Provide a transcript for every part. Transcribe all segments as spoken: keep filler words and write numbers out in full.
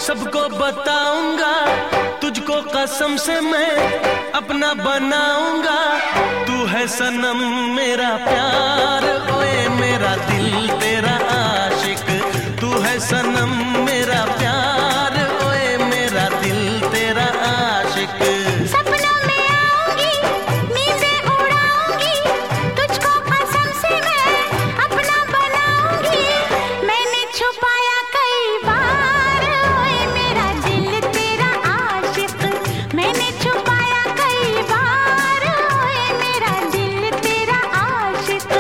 सबको बताऊंगा, तुझको कसम से मैं अपना बनाऊंगा। तू है सनम मेरा प्यार, ओए मेरा दिल तेरा आशिक। तू है सनम मेरा प्यार, ओए मेरा दिल तेरा आशिक। सपनों में आऊंगी, नींदें उड़ाऊंगी, तुझको कसम से मैं अपना बनाऊंगी। मैंने छुपाया कई बार, ओए मेरा दिल तेरा आशिक। मैंने छुपाया कई बार, ओए मेरा दिल तेरा आशिक।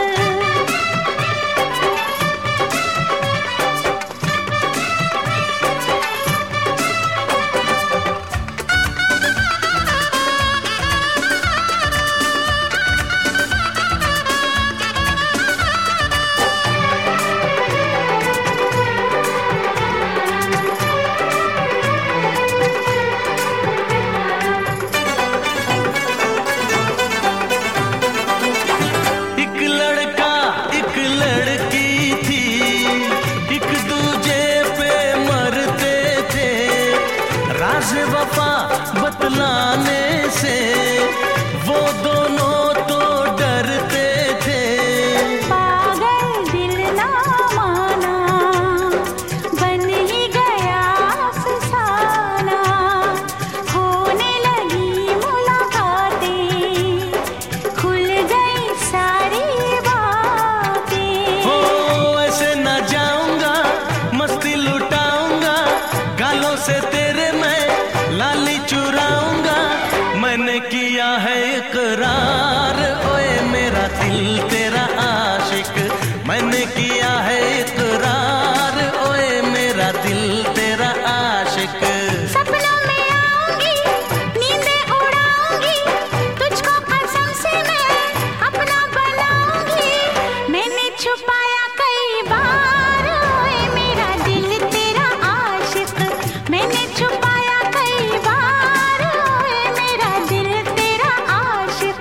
वफा बतलाने से वो दोनों तो डरते थे। पागल दिल ना माना, बन ही गया अफसाना। होने लगी मुलाकातें, खुल गई सारी बातें। हो ऐसे ना जाऊंगा, मस्ती लुटाऊंगा, गालों से तेरे मैं लाली चुराऊंगा। मैंने किया है इकरार, ओए मेरा दिल तेरा आशिक। मैंने किया है इकरार, ओए मेरा दिल तेरा आशिक। सपनों में आऊंगी, नींदें उड़ाऊंगी, तुझको कसम से मैं अपना बनाऊंगी। मैंने छुपाया कई बार, ओए मेरा दिल तेरा आशिक। मैंने छुपाया कई बार, ओए मेरा दिल तेरा आशिक।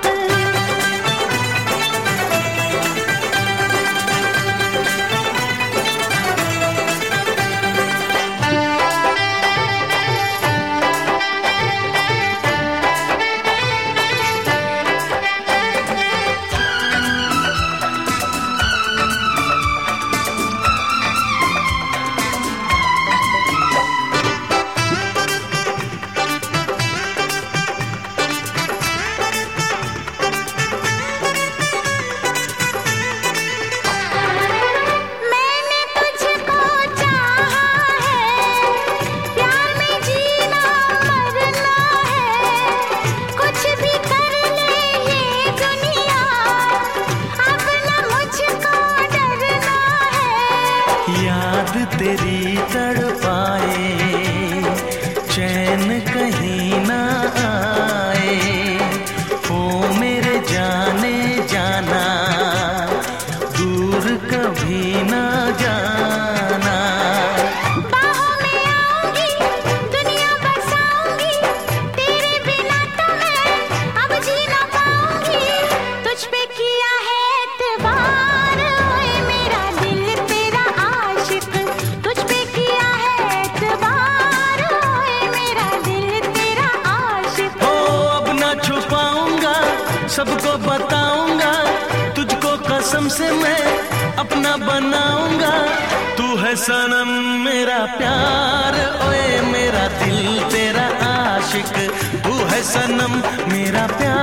मैंने तुझको चाहा है, प्यार में जीना मरना है। कुछ भी कर ले ये दुनिया, अब न मुझको डरना है। याद तेरी तड़पाए, चैन कहीं ना आए। ओ मेरे जाने जाना, दूर कभी ना जाना। बाहों में आऊंगी, दुनिया बसाऊंगी, तेरे बिना तो मैं अब जी ना पाऊंगी। तुझ पे किया है एतबार, ओए मेरा दिल तेरा आशिक। तुझ पे किया है एतबार, ओए मेरा दिल तेरा आशिक। हो अब ना छुपाऊंगा, सबको बताऊंगा, तुझको कसम से मैं अपना बनाऊंगा। तू है सनम मेरा प्यार, ओए मेरा दिल तेरा आशिक। तू है सनम मेरा प्यार।